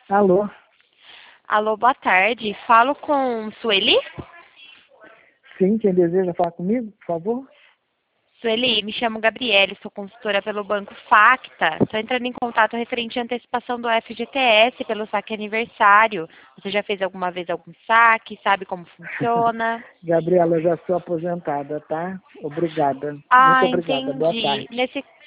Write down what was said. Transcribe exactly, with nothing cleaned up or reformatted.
Alô? Alô, boa tarde. Falo com Sueli? Sim, quem deseja falar comigo, por favor? Sueli, me chamo Gabriele, sou consultora pelo Banco Facta. Estou entrando em contato referente à antecipação do F G T S pelo saque aniversário. Você já fez alguma vez algum saque? Sabe como funciona? Gabriela, eu já sou aposentada, tá? Obrigada. Muito Ah, obrigada. Boa entendi. tarde. Nesse